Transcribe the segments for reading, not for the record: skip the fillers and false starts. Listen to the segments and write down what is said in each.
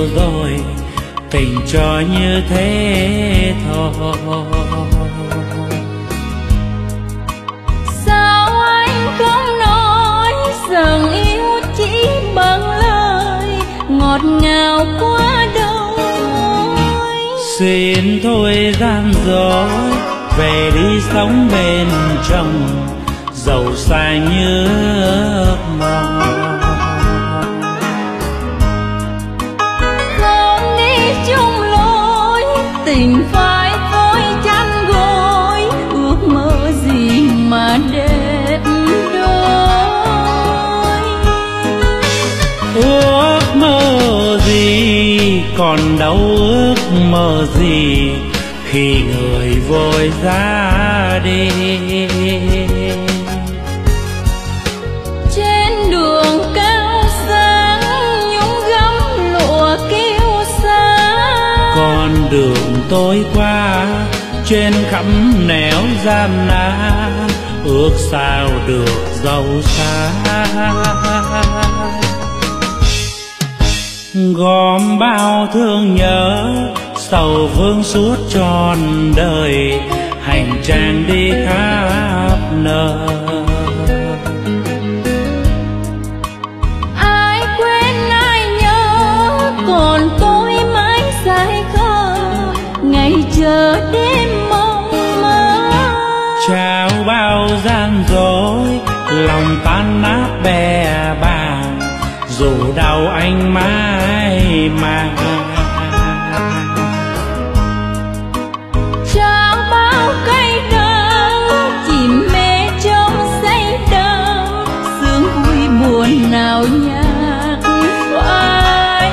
rồi, tình cho như thế thôi. Sao anh không nói rằng yêu chỉ bằng lời ngọt ngào quá đôi? Xin thôi gian dối, về đi sống bên trong, dẫu xa như ước mơ. Không đi chung lối, tình phải phôi chăn gối, ước mơ gì mà đẹp đôi. Ước mơ gì còn đâu ước mơ gì khi người vội ra đi. Trên đường cao sáng nhúng gấm lụa kiêu sa, Con đường tối qua trên khắp nẻo gian nan, ước sao được giàu xa. Gom bao thương nhớ sầu vương suốt trọn đời, hành trang đi khắp nơi. ai quên ai nhớ, còn tôi mãi say khờ, ngày chờ đêm mong mơ. Trao bao gian dối, lòng tan nát bè bàng, dù đau anh mãi màng. Trao bao cay đắng, chìm mê trong say đắm, sướng vui buồn nào nhạc phai.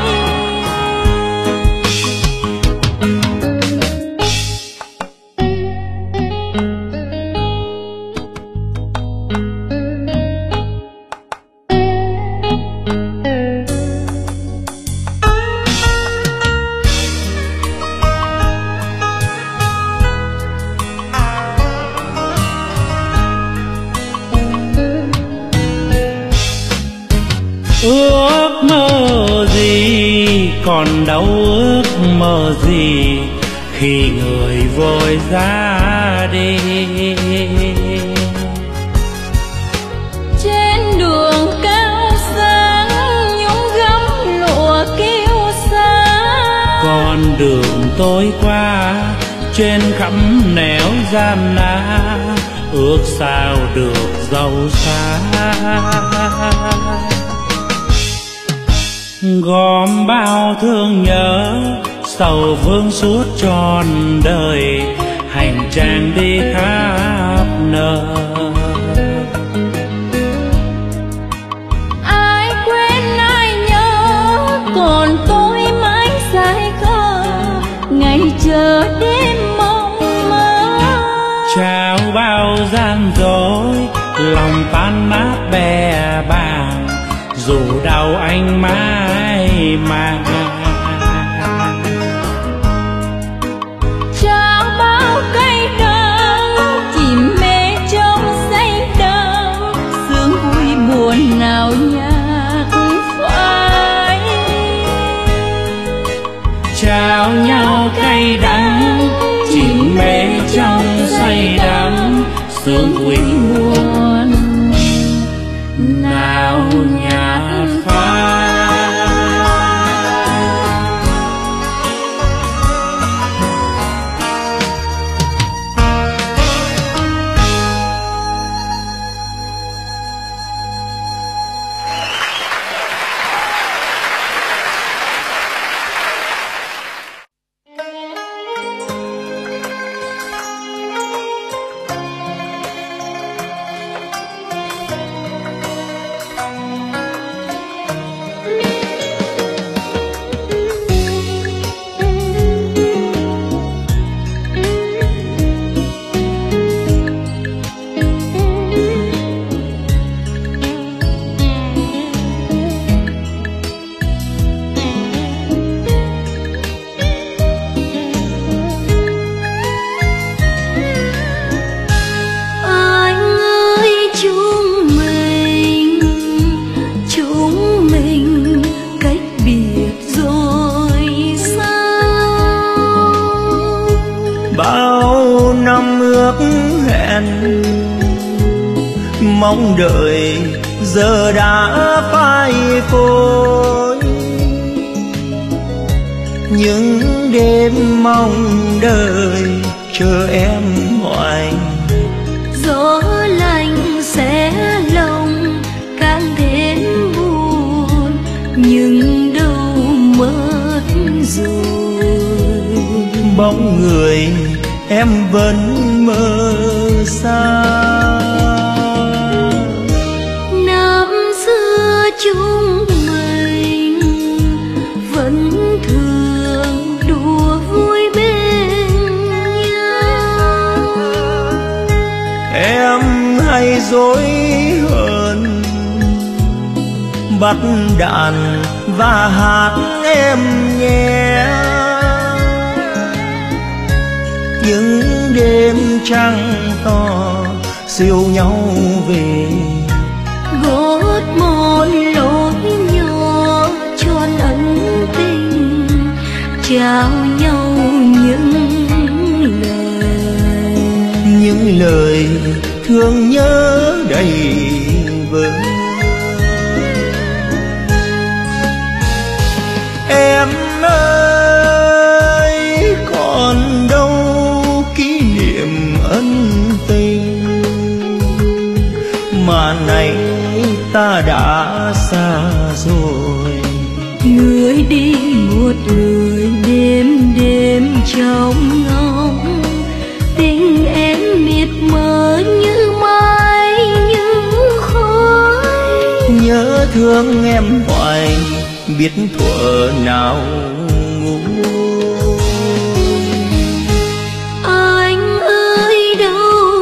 Ước mơ gì còn đâu ước mơ gì khi người vội ra đi. Trên đường cao sáng nhúng gấm lụa kiêu sa, Con đường tối qua trên khắp nẻo gian nan, ước sao được giàu xa. Gom bao thương nhớ sầu vương suốt trọn đời, hành trang đi khắp nơi. ai quên ai nhớ, còn tôi mãi say khờ, ngày chờ đêm mong mơ. Trao bao gian dối, lòng tan nát bè bàng, dù đau anh mãi màng. Trao bao cay đắng, chìm mê trong say đắm, sướng vui buồn nào nhạc phai. Trao nhau cay đắng, chìm mê trong say đắm, sướng vui Buồn nào nhạc phai. hẹn, mong đợi giờ đã phai phôi. Những đêm mong đợi chờ em hoài, gió lạnh sẽ lòng càng thêm buồn, nhưng đâu mất rồi. Bóng người em vẫn mơ xa. Năm xưa chúng mình vẫn thường đùa vui bên nhau. Em hay dối hờn, bắt đàn và hát em nghe. Những đêm trăng to siêu nhau về, gót một lối nhỏ tròn ân tình, trao nhau những lời thương nhớ đầy vơi. Em ơi còn đâu kỷ niệm ân tình, mà nay ta đã xa rồi. Người đi một người đêm đêm trong ngóng, tình em miệt mờ như mây như khói. Nhớ thương em hoài biết thuở nào ngu. Anh ơi đâu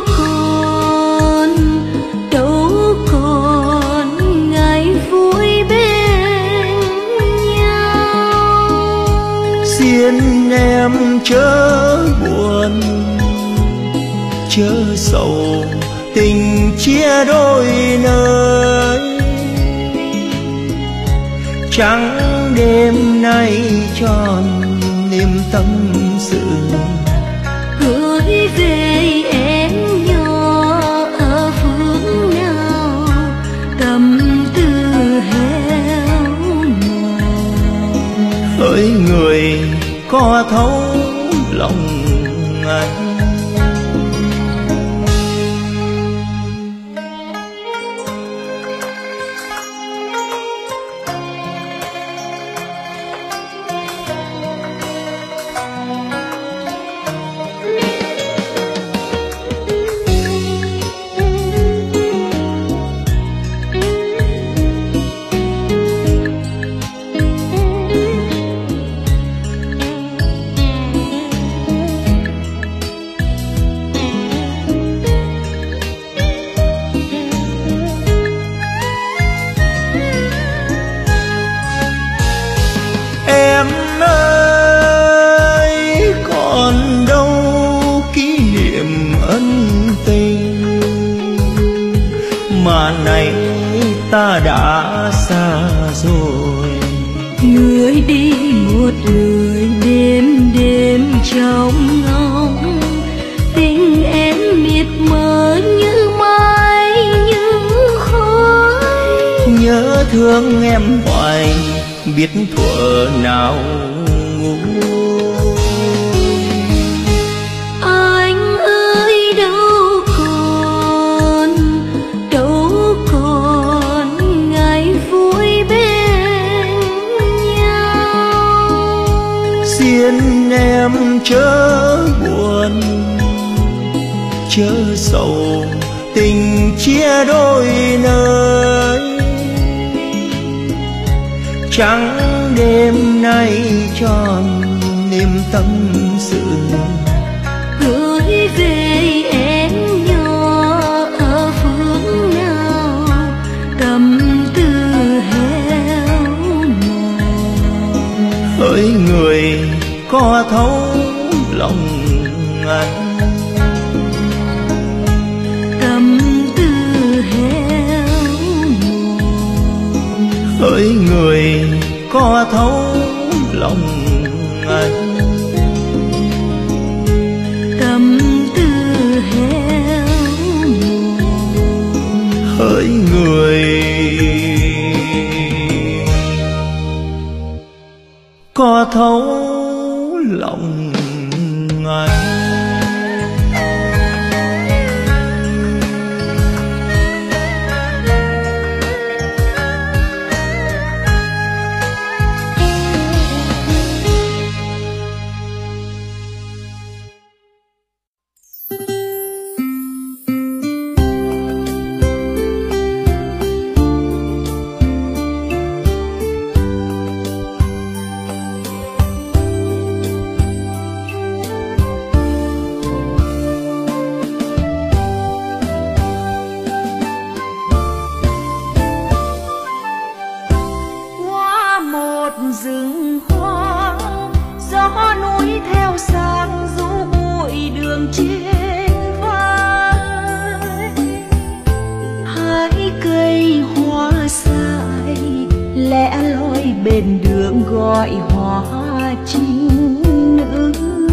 còn ngày vui bên nhau. Xin em chớ buồn chớ sầu, tình chia đôi nơi. Trắng đêm nay tròn niềm tâm sự, gửi về em nhỏ ở phương nào, tâm tư héo mòn. hỡi người có thấu lòng anh. Em ơi còn đâu kỷ niệm ân tình, mà nay ta đã xa rồi. Người đi một người đêm đêm trong ngóng, tình em miệt mờ như mây như khói. Nhớ thương em hoài biết thuở nào ngu. Anh ơi đâu còn ngày vui bên nhau. Xin em chớ buồn chớ sầu, tình chia đôi nơi. Trắng đêm nay tròn niềm tâm sự, gửi về em nhỏ ở phương nào, tâm tư héo mòn. hỡi người có thấu lòng anh. Tâm tư héo mòn. hỡi người có thấu lòng anh. Tâm tư héo cho thấu lòng anh. bên đường gọi hoa trinh nữ.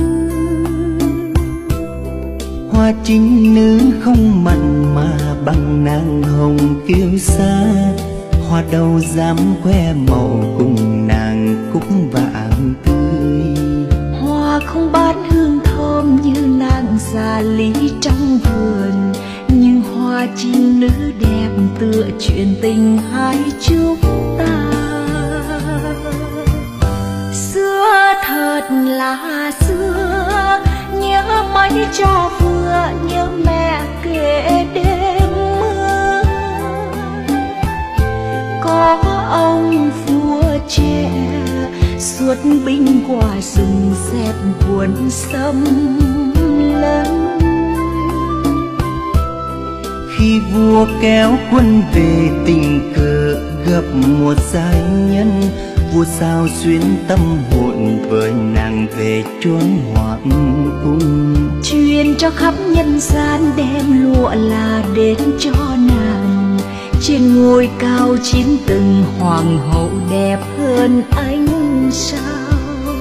Hoa trinh nữ không mặn mà bằng nàng hồng kiêu sa, hoa đâu dám khoe màu cùng nàng cúc vàng tươi. Hoa không bán hương thơm như nàng già lý trong vườn, nhưng hoa trinh nữ đẹp tựa chuyện tình hai chúng ta. Xưa thật là xưa, nhớ mấy cho vừa, nhớ mẹ kể đêm mưa. Có ông vua trẻ suốt binh qua rừng dẹp buồn xâm lấn. Khi vua kéo quân về tình cờ gặp một giai nhân, vua sao xuyến tâm hồn với nàng về chốn hoàng cung. Truyền cho khắp nhân gian đem lụa là đến cho nàng, trên ngôi cao 9 tầng hoàng hậu đẹp hơn ánh sao.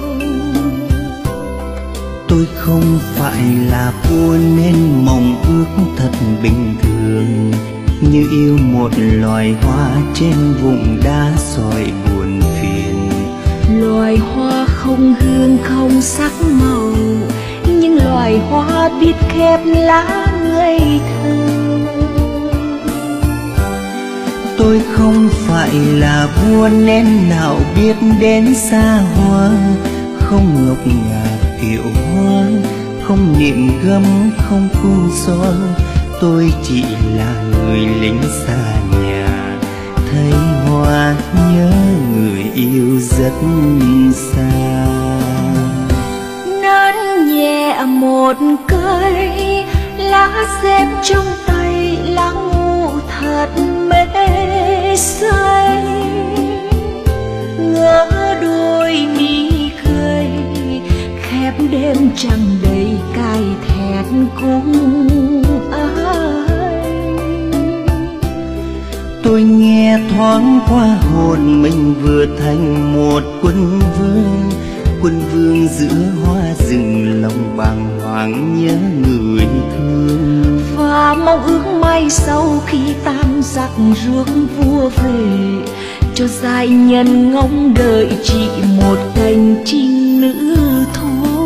Tôi không phải là vua nên mong ước thật bình thường, như yêu một loài hoa trên vùng đá sỏi buồn phiền. Loài hoa không hương không sắc màu, nhưng loài hoa biết khép lá người thơ. Tôi không phải là vua nên nào biết đến xa hoa, không ngọc ngà kiệu hoa, không niệm gấm không cung son. Tôi chỉ là người lính xa nhà, thấy hoa nhớ người yêu rất xa. Nắn nhẹ một cây lá xếp trong tay, lá ngủ thật mê say. Ngỡ đôi mi khơi khép đêm trăng đầy cay thẹn cùng ai. Tôi nghe thoáng qua hồn mình vừa thành một quân vương, quân vương giữa hoa rừng lòng bàng hoàng nhớ người thương. Và mong ước mai sau khi tam giặc rước vua về, cho giai nhân ngóng đợi chỉ một cành trinh nữ thôi.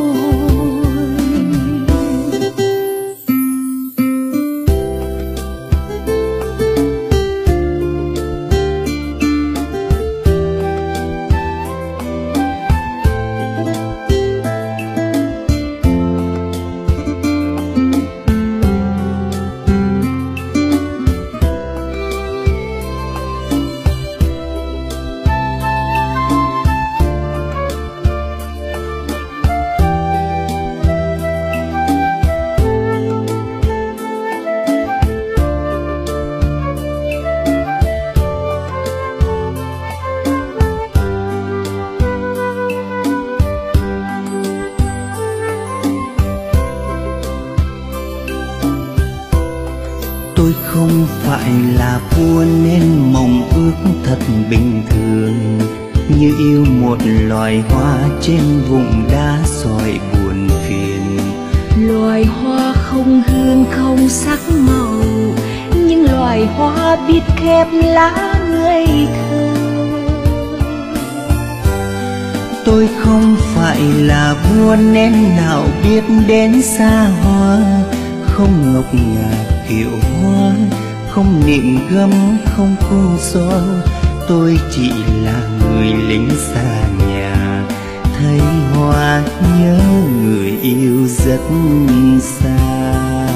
Tôi không phải là vua nên mong ước thật bình thường, như yêu một loài hoa trên vùng đá sỏi buồn phiền. Loài hoa không hương không sắc màu, nhưng loài hoa biết khép lá người thơ. Tôi không phải là vua nên nào biết đến xa hoa, không ngọc ngà kiệu hoa, không niệm gấm, không cung son. Tôi chỉ là người lính xa nhà, thấy hoa nhớ người yêu rất xa.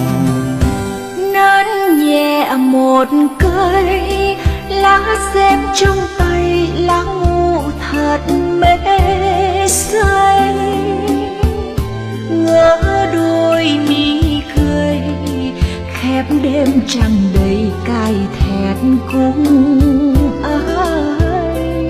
Nắn nhẹ một cây lá xếp trong tay, lá ngủ thật mê say. Ngỡ đôi mi cười khép đêm trăng đầy cay thẹt cùng ai.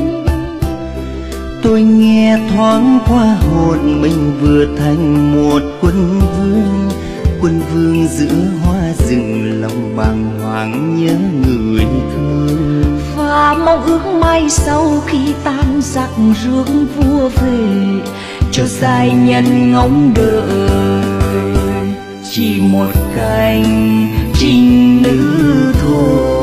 Tôi nghe thoáng qua hồn mình vừa thành một quân vương, quân vương giữa hoa rừng lòng bàng hoàng nhớ người thương. Và mong ước mai sau khi tan giặc rước vua về, cho giai nhân ngóng đợi chỉ một cánh trinh nữ thôi.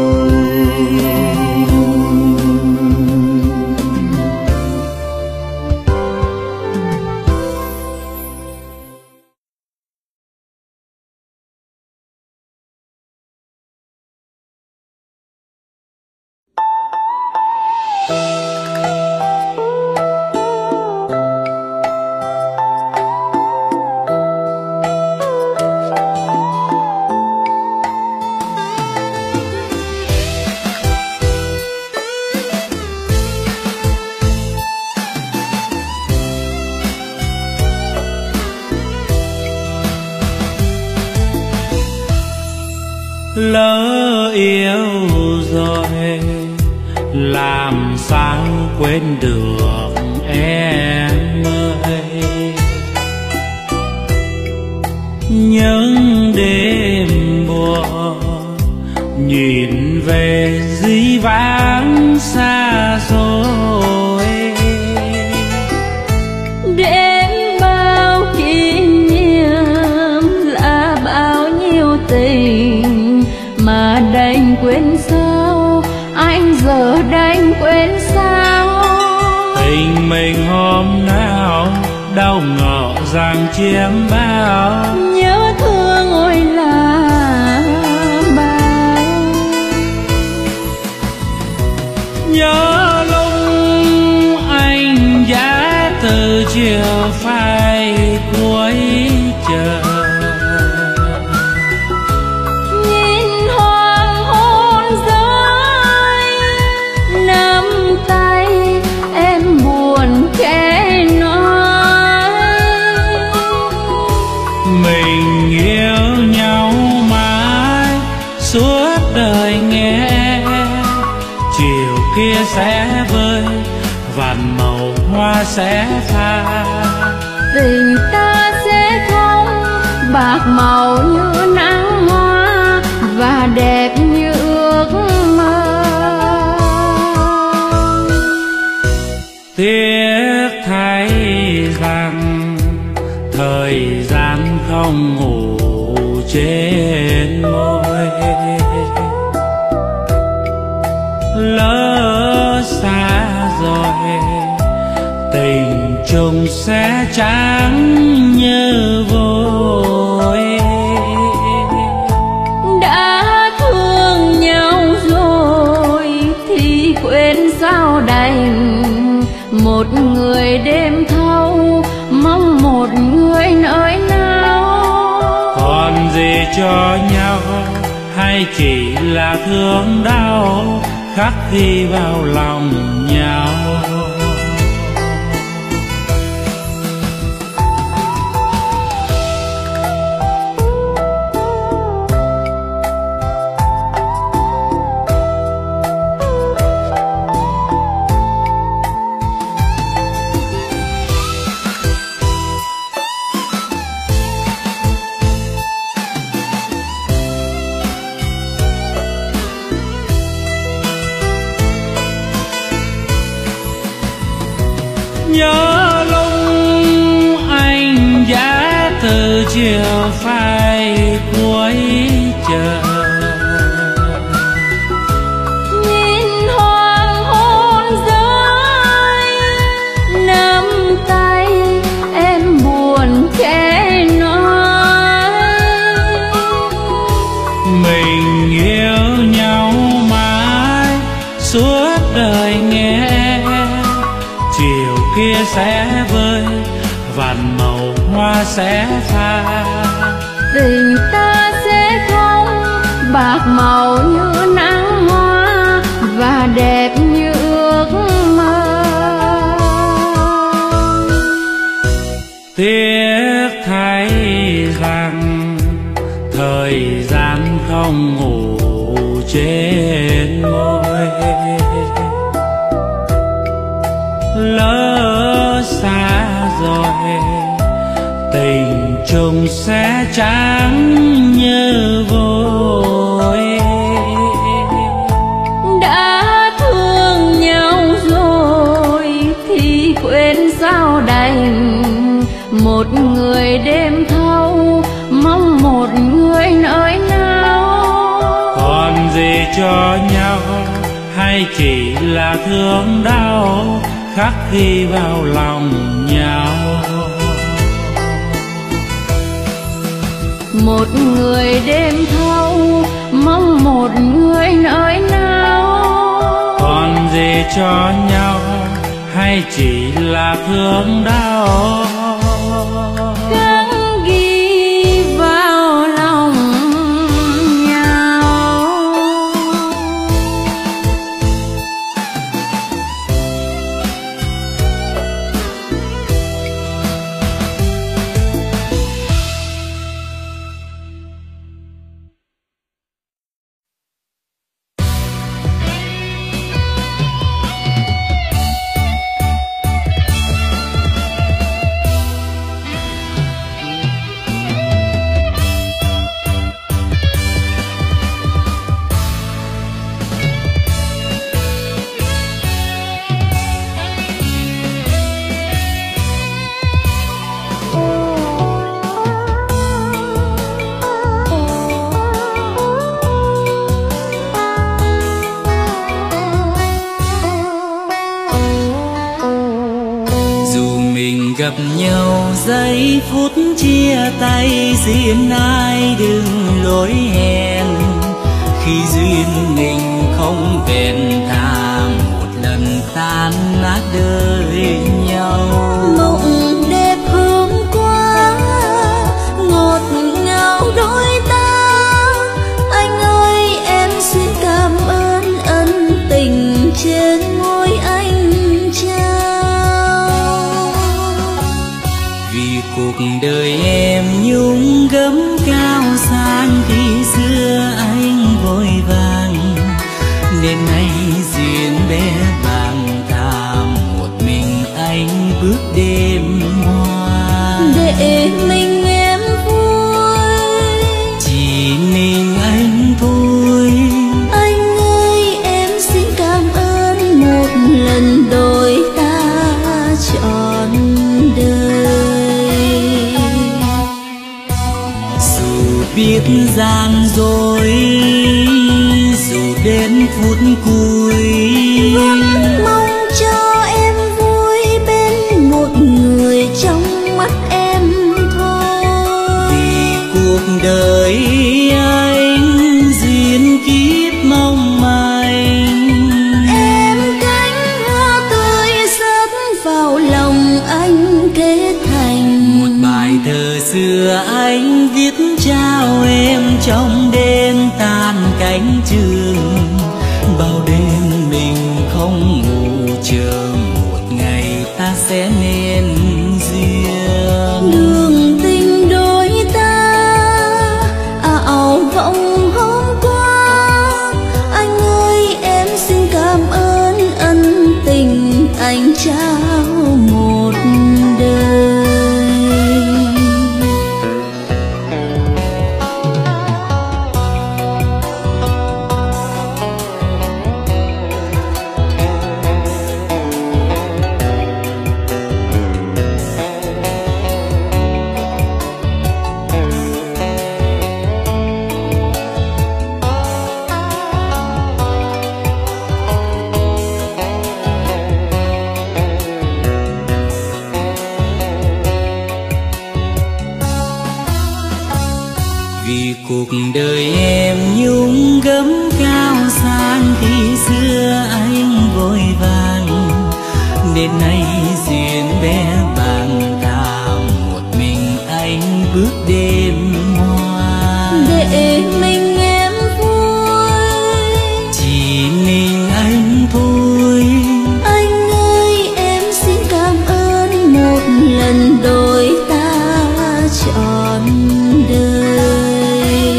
Lỡ yêu rồi làm sao quên được em ơi. Những đêm buồn nhìn về dĩ vãng xa xôi, đêm bao kỷ niệm là bao nhiêu tình mà đành quên sao, anh giờ đành quên sao. Tình mình hôm nào đâu ngờ rằng chiếm bao, nhớ thương ôi là bao. Nhớ lúc anh giá từ chiều phai cuối trời, suốt đời nghe chiều kia sẽ vơi vàn màu hoa sẽ phai. Tình ta sẽ không bạc màu như nắng hoa và đẹp như ước mơ. Tiếc thay rằng thời gian không ngủ trên môi, lỡ xa rồi tình chung sẽ trắng như vôi. Đã thương nhau rồi thì quên sao đành, một người đêm thâu mong một người nơi nào. Còn gì cho nhau hay chỉ là thương đau khắc ghi vào lòng nhau. Nhớ lúc anh giá từ chiều phai cuối trời, nhìn hoàng hôn rơi sẽ vơi, vạn màu hoa sẽ phai. Tình ta sẽ không bạc màu như nắng hoa và đẹp như ước mơ. Tiếc thay rằng thời gian không ngủ trên môi, lỡ xa rồi tình chung sẽ trắng như vôi. Đã thương nhau rồi thì quên sao đành, một người đêm thâu mong một người nơi nào. Còn gì cho nhau hay chỉ là thương đau khắc ghi vào lòng nhau. Một người đêm thâu mong một người nơi nào. Còn gì cho nhau hay chỉ là thương đau Khắc ghi vào lòng nhau. Gặp nhau giây phút chia tay, riêng ai đừng lối hẹn. Khi duyên mình không bền thà, một lần tan nát đời nhau. Mộng đẹp hôm qua ngọt ngào đôi ta, anh ơi em xin cảm ơn ân tình trên môi anh trao. Vì cuộc đời em nhung gấm cao sang, khi xưa anh vội vàng nên nay duyên bé bàng thảm. Một mình anh bước đêm hoa để mình em vui, chỉ mình anh thôi. Anh ơi em xin cảm ơn một lần đôi ta trọn đời. Dù biết gian dối, dù đến phút cuối, vẫn mong cho em vui bên một người trong mắt em thôi. vì cuộc đời anh duyên kiếp mong manh. Em cánh hoa tươi rớt vào lòng anh kết thành Một bài thơ xưa anh viết trao em trong đêm tan cánh trường. Bao đêm mình không ngủ chờ một ngày ta sẽ nên duyên. đường tình đôi ta ảo vọng hôm qua. Anh ơi em xin cảm ơn ân tình anh trao một đời. Vì cuộc đời em nhung gấm cao sang, khi xưa anh vội vàng nên nay duyên bé bàng. bước đêm hoa để mình em vui. Chỉ mình anh thôi. Anh ơi em xin cảm ơn một lần đôi ta trọn đời.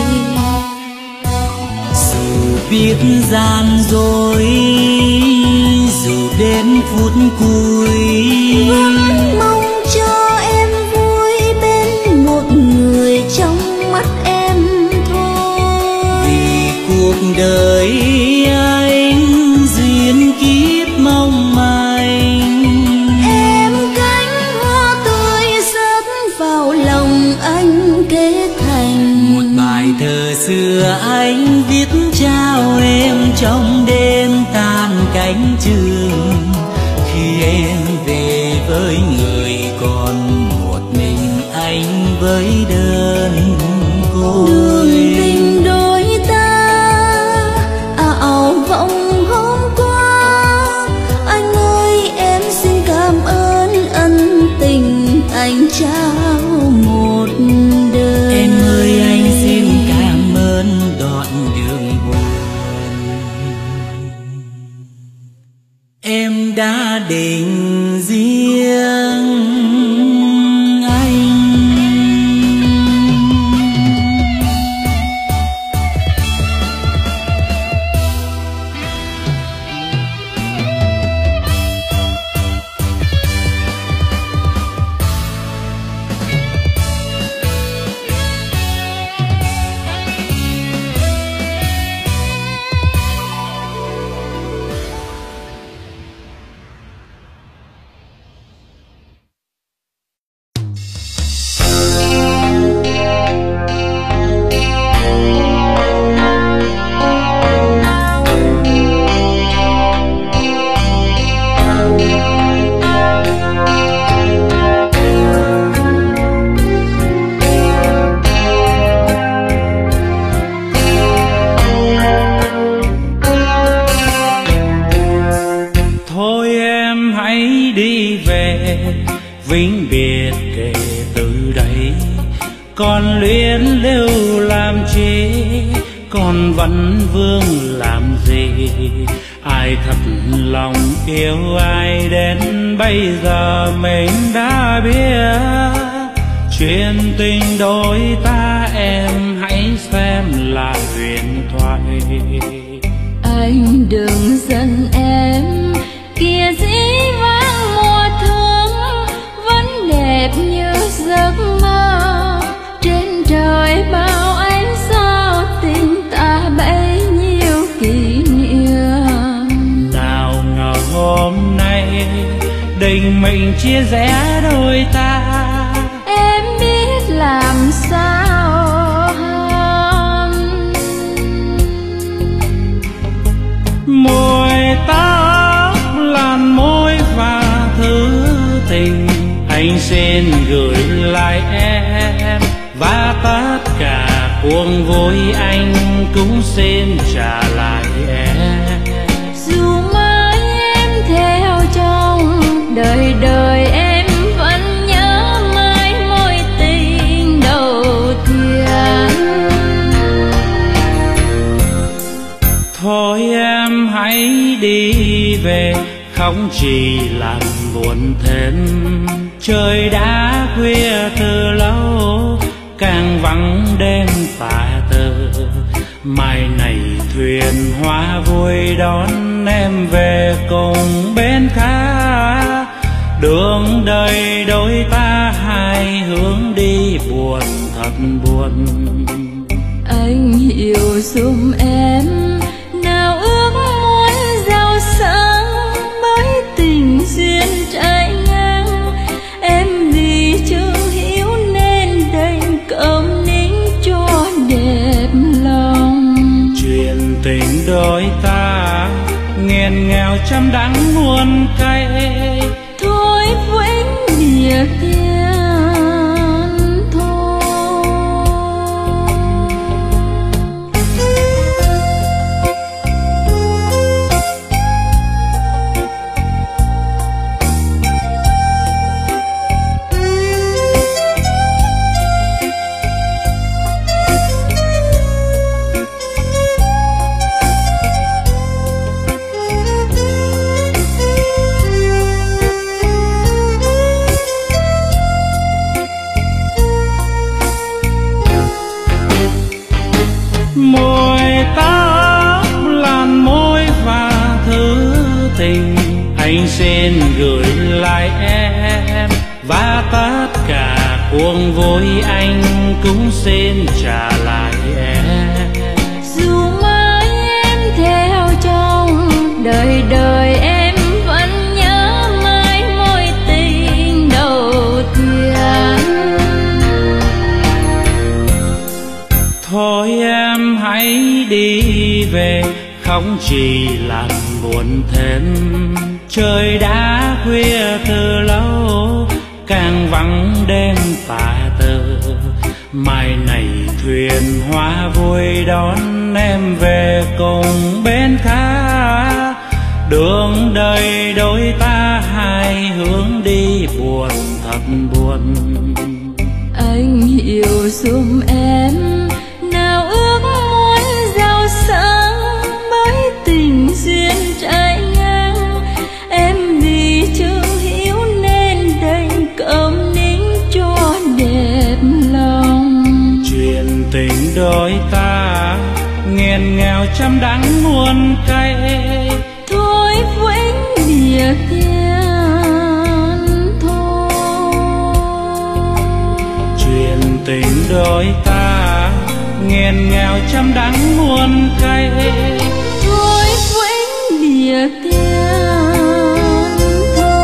Dù biết gian dối, dù đến phút cuối, vẫn mong cho em vui bên một người trong mắt em thôi. vì cuộc đời anh duyên kiếp mong manh. Em cánh hoa tươi rớt vào lòng anh kết thành Một bài thơ xưa anh viết trao em trong đêm tan cánh trường. Khi em về với người còn một mình anh với đơn côi. đường tình đôi ta ảo vọng hôm qua. Anh ơi em xin cảm ơn ân tình anh trao một đời. Em ơi anh xin cảm ơn đoạn đường buồn em đã định riêng anh. Thôi em hãy đi về, vĩnh biệt kể từ đây. Còn luyến lưu làm chi, còn vẫn vương làm gì? Ai thật lòng yêu ai đến bây giờ mình đã biết. Chuyện tình đôi ta em hãy xem là huyền thoại. Anh đừng giận em, kia dĩ vãng mùa thương vẫn đẹp như giấc mơ. Trên trời bao ánh sao tình ta bấy nhiêu kỷ niệm. Nào ngờ hôm nay định mệnh chia rẽ đôi ta. Em biết làm sao hơn. Môi tóc làn môi và thứ tình anh xin gửi lại em. Và tất cả cuồng vui anh cũng xin trả lại em. Dù mãi em theo trong đời đời em vẫn nhớ mãi mối tình đầu tiên. Thôi em hãy đi về, không chỉ làm buồn thêm. Trời đã khuya từ lâu, càng vắng đêm tà tơ. Mai này thuyền hoa vui đón em về cùng bên khác. Đường đời đôi ta hai hướng đi buồn thật buồn. Anh hiểu giùm em, nào ước muốn giàu sang bởi tình duyên trái ngang. Em vì chưa hiểu nên đành câm nín cho đẹp lòng. Chuyện tình đôi ta nghẹn ngào trăm đắng muôn cay. Thôi vĩnh biệt tiền thôi. anh xin gửi lại em, và tất cả cuồng vui anh cũng xin trả lại em. Dù mai em theo trong đời đời, em vẫn nhớ mãi mối tình đầu tiên. Thôi em hãy đi về, không chỉ làm buồn thêm. Trời đã khuya từ lâu, càng vắng đêm tà tơ. Mai này thuyền hoa vui đón em về cùng bên khác. Đường đời đôi ta hai hướng đi buồn thật buồn. Anh hiểu giùm em, nào ước muốn giàu sang bởi tình duyên trái ngang. Em vì chưa hiểu nên đành câm nín cho đẹp lòng. Chuyện tình đôi ta nghẹn ngào trăm đắng muôn cay, thôi vĩnh biệt tiền thôi. Chuyện tình đôi ta nghẹn ngào trăm đắng muôn cay, thôi vĩnh biệt tiền thôi.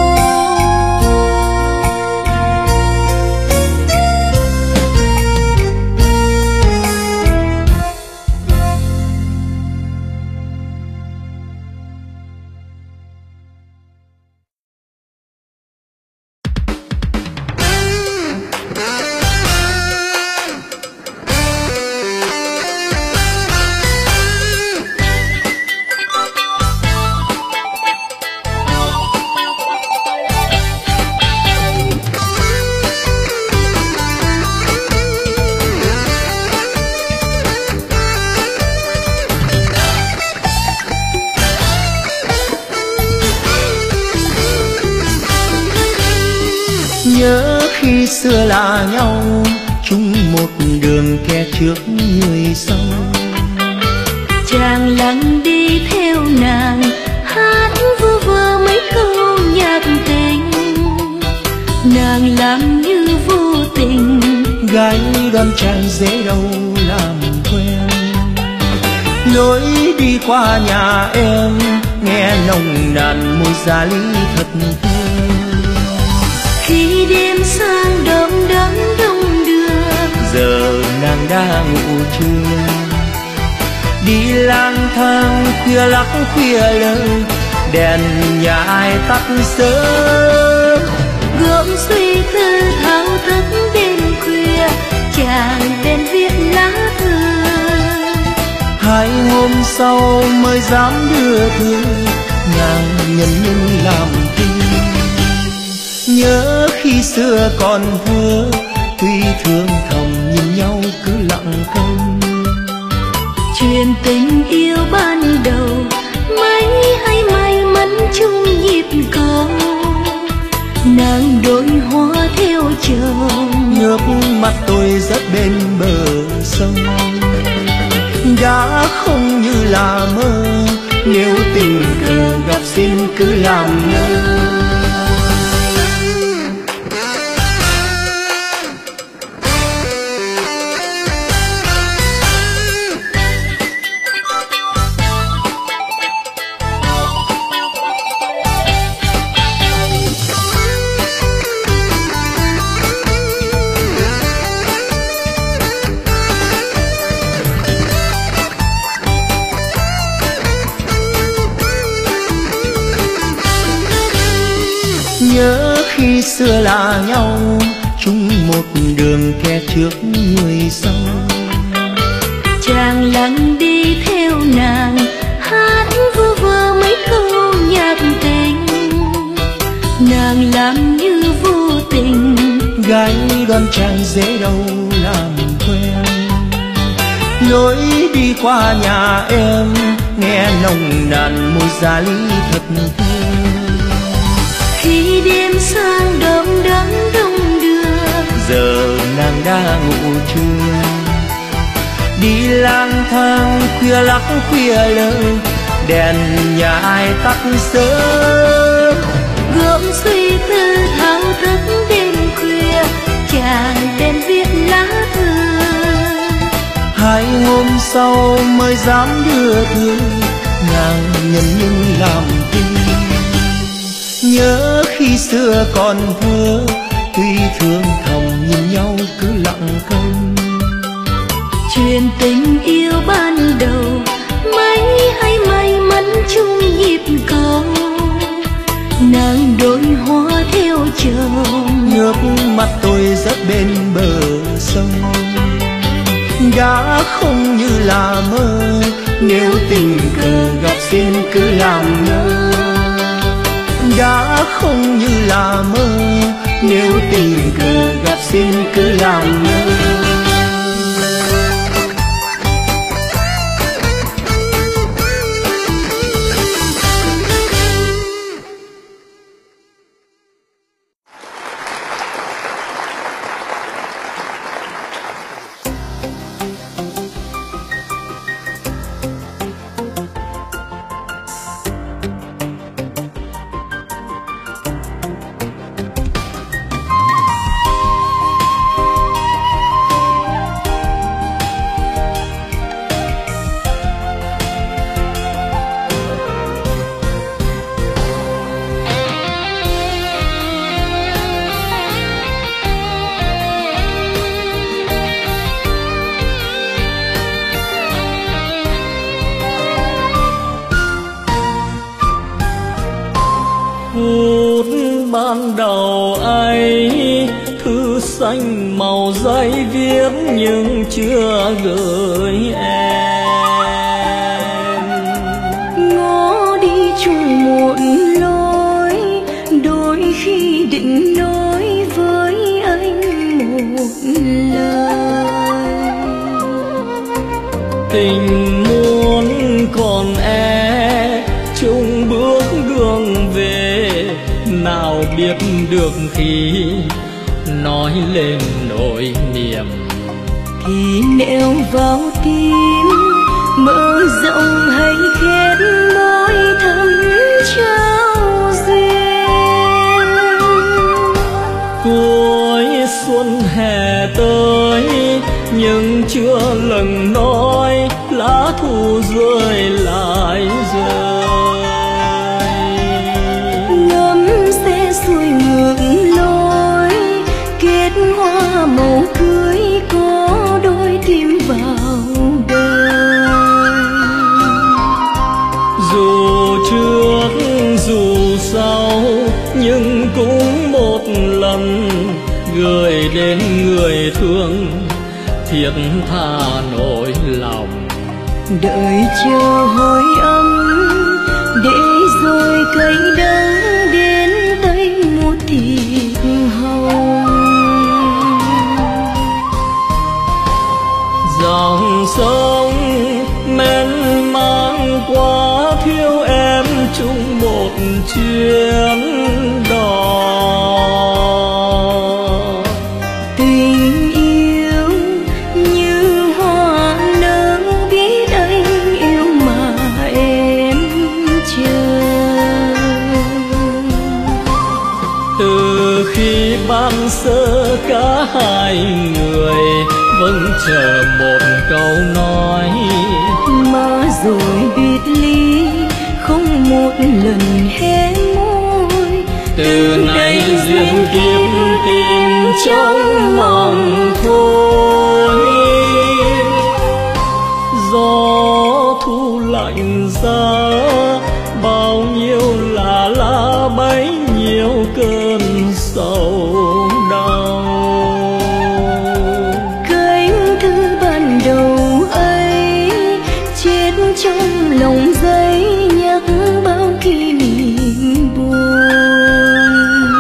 Nhớ khi xưa là nhau, chung một đường kẻ trước người sau. Chàng lặng đi theo nàng, hát vu vơ mấy câu nhạc tình. Nàng làm như vô tình, Gái đoan trang dễ đâu làm quen. Lối đi qua nhà em, nghe nồng nàn mùi gia lý thật thơm. khi đêm sang đom đóm đông đưa, Giờ nàng đã ngủ trưa. Đi lang thang khuya lắc khuya lơ, đèn nhà ai tắt sớm. gượng suy tư thao thức đêm khuya, chàng bên viết lá thư. 2 hôm sau mới dám đưa thư, nàng nhận nhưng làm tin. Nhớ khi xưa còn thơ, tuy thương thầm nhìn nhau cứ lặng thầm. Chuyện tình yêu ban đầu, mấy hay may mắn chung nhịp cầu. Nàng đôi hoa theo chồng, Nước mắt tôi rất bên bờ sông. Đã không như là mơ, nếu tình cờ gặp xin cứ làm ngơ. Nhớ khi xưa là nhau, chung một đường kẻ trước người sau. chàng lặng đi theo nàng, hát vu vơ mấy câu nhạc tình. Nàng làm như vô tình, Gái đoan trang dễ đâu làm quen. Lối đi qua nhà em, nghe nồng nàn mùi gia lý thật thơm. khi đêm sang đom đóm đông đưa, Giờ nàng đã ngủ trưa. Đi lang thang khuya lắc khuya lơ, đèn nhà ai tắt sớm. gom suy tư thao thức đêm khuya, chàng đêm viết lá thư. 2 hôm sau mới dám đưa thư, nàng nhân nhưng làm tin. Nhớ khi xưa còn thơ, tuy thương thầm nhìn nhau cứ lặng câm. Chuyện tình yêu ban đầu, mấy hay may mắn chung nhịp cầu. Nàng đôi hoa theo chồng, nước mắt tôi rớt bên bờ sông. Đã không như là mơ, nếu tình cờ gặp xin cứ làm ngơ. Đã không như là mơ, nếu tình cờ gặp xin cứ làm ngơ. Ban đầu ấy thư xanh màu giấy viết nhưng chưa gửi em. ngó đi chung một lối, đôi khi định nói với anh một lời. Tình muốn còn chung bước đường về, nào biết được khi nói lên nỗi niềm. Thì nẻo vào tim mở rộng hay khép môi thầm trao duyên. Cuối xuân hè tới nhưng chưa lần nói, lá thu rơi lại rơi. Ngắm xe xuôi ngược lối, kết hoa màu cưới có đôi tim vào đời. Dù trước dù sau nhưng cũng một lần gửi đến người thương thiết tha nỗi lòng. Đợi chờ hồi âm để rồi cây đắng đến tay một thịt hồng. Dòng sông men mang qua thiếu em chung một chuyến đò. Tình yêu như hoa nở biết anh yêu mà em chờ. Từ khi ban sơ cả hai người vẫn chờ một câu nói, mà rồi biệt ly không một lần hé môi. từ nay duyên kiếp tìm trong mộng thôi. Gió thu lạnh giá bao nhiêu là lá bấy nhiêu cơn sầu đau. Cánh thư ban đầu ấy chết trong lòng giấy nhắc bao kỷ niệm buồn.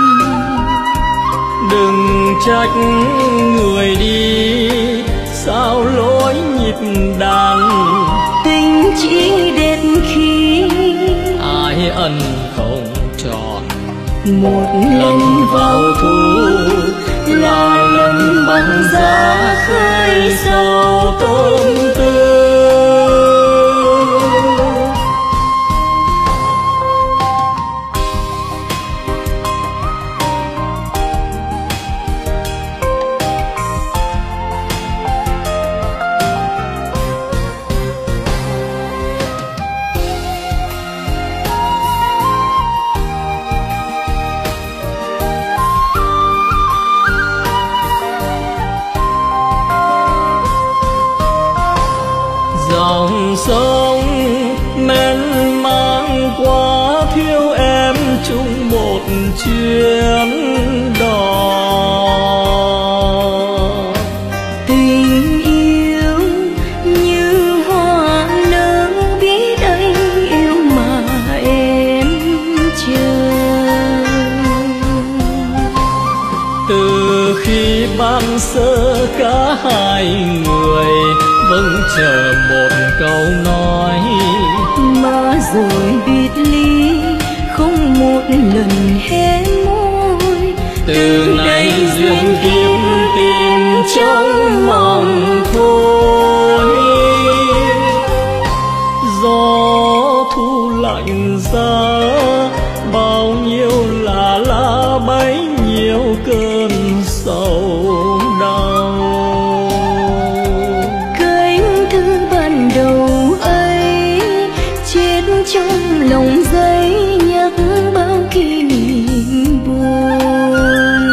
Đừng trách người đi sao lối nhịp đàn, Tình chỉ đến khi ai ân không tròn. một Lần lần vào thu là lần băng giá khơi sầu tâm tư. Từ khi ban sơ cả hai người vẫn chờ một câu nói, mà rồi biệt ly không một lần hé môi. Từ nay duyên kiếp tìm trong mong thôi. Gió thu lạnh giá bao nhiêu là lá bấy nhiêu cơn sầu đau. Cánh thư ban đầu ấy chết trong lòng giấy, nhắc bao kỷ niệm buồn.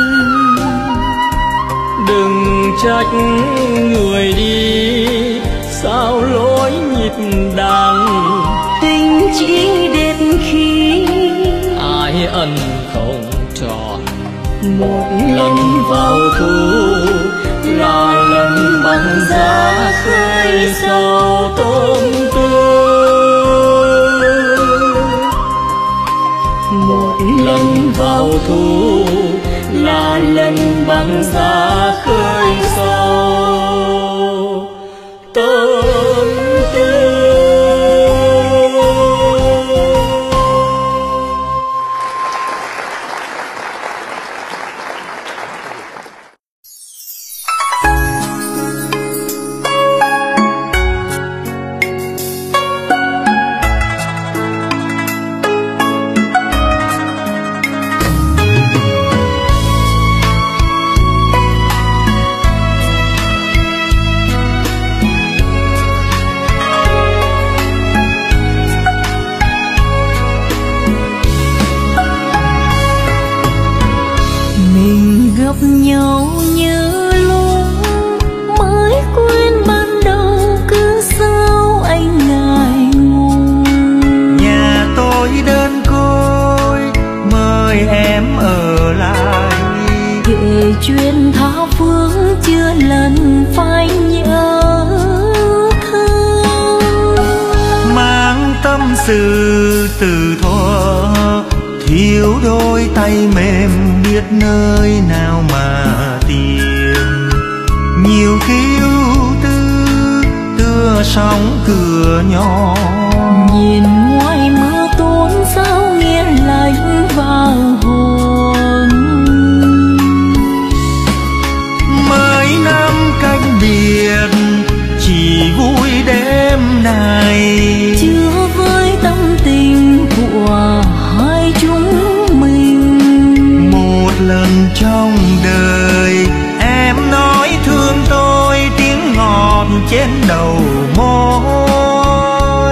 Đừng trách người đi sao lối nhịp đàn, Tình chỉ đến khi ai ân không tròn. một Lần vào thu là lần băng giá khơi sầu tôm tươi. một Lần vào thu là lần băng giá khơi sầu tôm tươi. mình gặp nhau như lúc mới quen ban đầu, cứ sao anh ngại ngùng. Nhà tôi đơn côi mời em ở lại, Kể chuyện tha phương chưa lần phải nhớ thương. mang tâm sự từ thuở thiếu đôi tay mềm biết nơi nào mà tìm. Nhiều khi ưu tư tựa sóng cửa nhỏ, Nhìn ngoài mưa tuôn sao nghe lạnh vào hồn. mấy năm cách biệt chỉ vui đêm này, Chưa với tâm tình của hai chúng mình. một lần trong đời em nói thương tôi tiếng ngọt trên đầu môi.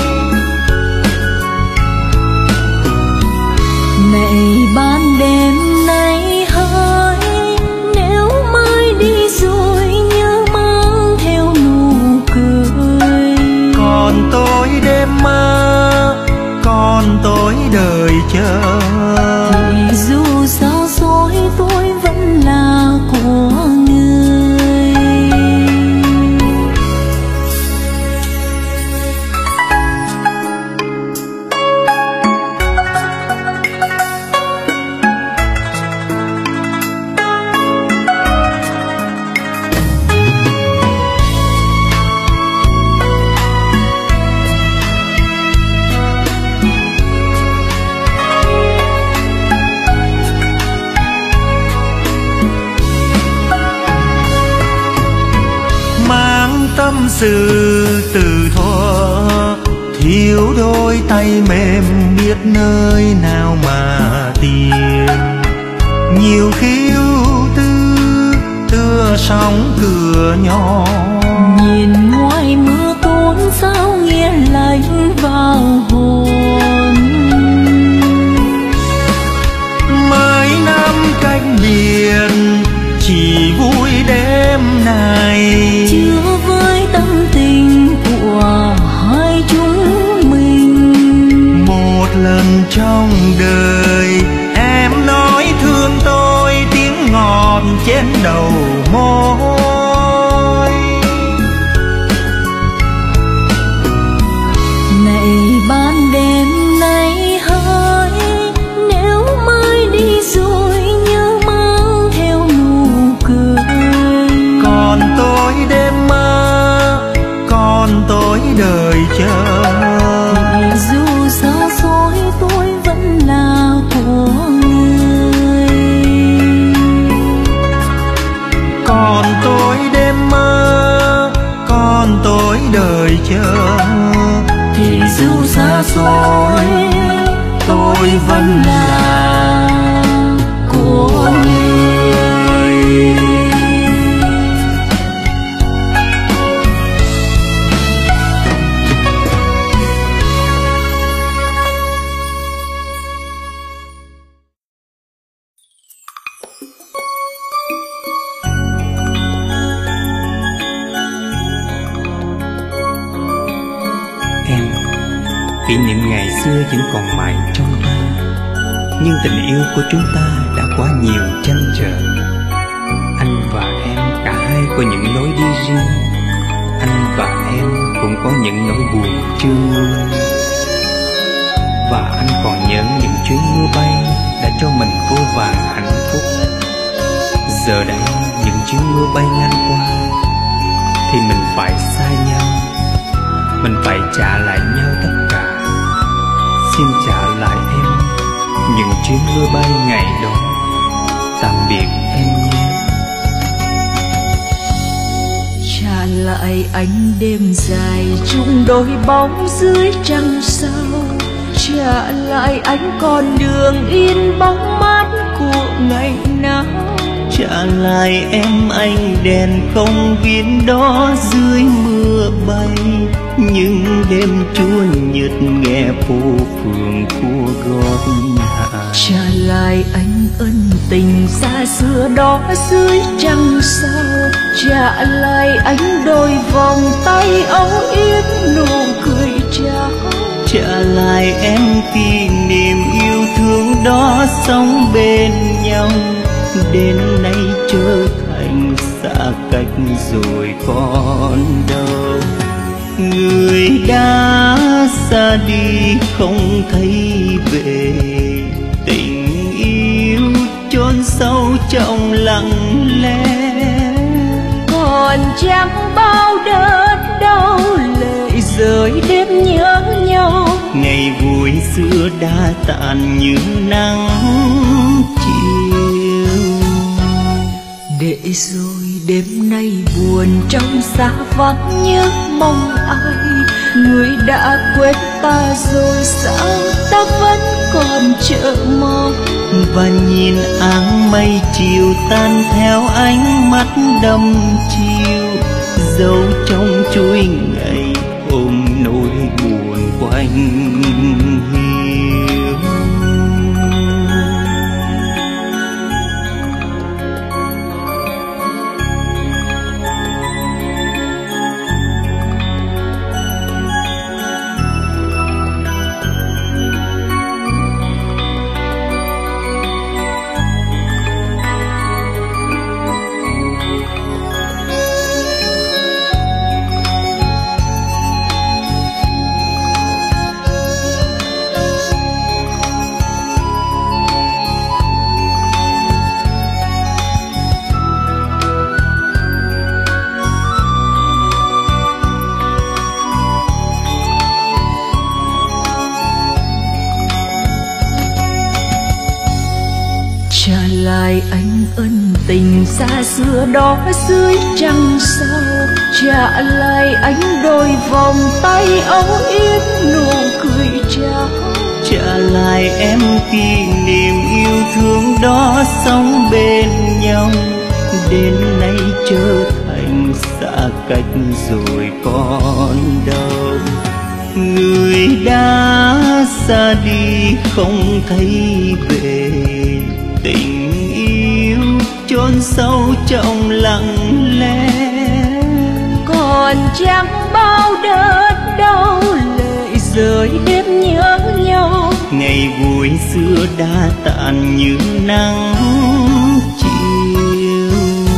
Này ban đêm nay hỡi, nếu mai đi rồi nhớ mang theo nụ cười. Còn tôi đêm mơ, còn tôi đời chờ, Thì dù sao dối tôi vẫn là của người. mang tâm sự từ thuở thiếu đôi tay mềm biết nơi nào mà tìm. Nhiều khi ưu tư tựa sóng cửa nhỏ, Nhìn ngoài mưa tuôn sao nghe lạnh vào hồn. mấy năm cách biệt chỉ vui đêm này, Chưa với tâm tình của hai chúng mình. một lần trong đời em nói thương tôi tiếng ngọt trên đầu môi. Này ban đêm nay hỡi, nếu mai đi rồi nhớ mang theo chờ. Thì dù xa xôi tôi vẫn là của người. Kỷ niệm ngày xưa vẫn còn mãi trong ta, nhưng tình yêu của chúng ta đã quá nhiều trăn trở. Anh và em cả hai có những lối đi riêng, anh và em cũng có những nỗi buồn chưa nguôi. Và anh còn nhớ những chuyến mưa bay đã cho mình vô vàn hạnh phúc. Giờ đây những chuyến mưa bay ngang qua thì mình phải xa nhau, mình phải trả lại nhau tất cả. Xin trả lại em những chuyến mưa bay ngày đó. Tạm biệt em nhé. Trả lại anh đêm dài chung đôi bóng dưới trăng sao. Trả lại anh con đường in bóng mát của ngày nào. Trả lại em ánh đèn không viên đó dưới mưa bay. Những đêm chua nhật nghe phố phường của gót hạ. Trả lại anh ân tình xa xưa đó dưới trăng sao. Trả lại anh đôi vòng tay âu yếm nụ cười trao. Trả lại em kỷ niệm yêu thương đó sống bên nhau. Đến nay trở thành xa cách rồi còn đâu. Người đã xa đi không thấy về, tình yêu chôn sâu trong lặng lẽ. Còn chẳng bao đớn đau lệ rơi đêm nhớ nhau. Ngày vui xưa đã tàn như nắng chiều. Để rồi đêm nay buồn trong xa vắng nhớ mong ai. Người đã quên ta rồi sao ta vẫn còn chờ mong. Và nhìn áng mây chiều tan theo ánh mắt đăm chiều. Dấu trong chuỗi ngày ôm nỗi buồn quanh hiu. Trả lại anh ân tình xa xưa đó dưới trăng sao. Trả lại anh đôi vòng tay âu yếm nụ cười trao. Trả lại em kỷ niệm yêu thương đó sống bên nhau. Đến nay trở thành xa cách rồi còn đâu. Người đã xa đi không thấy về, tình yêu chôn sâu trong lặng lẽ. Còn chẳng bao đớn đau lệ rơi đêm nhớ nhau. Ngày vui xưa đã tàn như nắng chiều.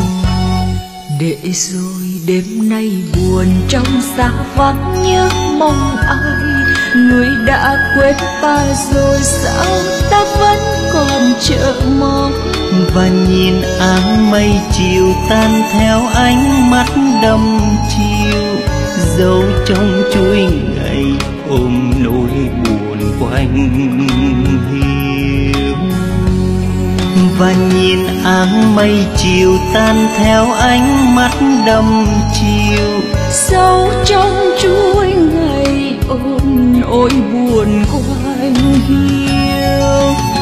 Để rồi đêm nay buồn trong xa vắng nhớ mong ai. Người đã quên ta rồi sao ta vẫn còn chờ mong. Và nhìn áng mây chiều tan theo ánh mắt đăm chiều. Dấu trong chuỗi ngày ôm nỗi buồn quanh hiu. và nhìn áng mây chiều tan theo ánh mắt đăm chiều. Sâu trong chuỗi ngày ôm nỗi buồn quanh hiu,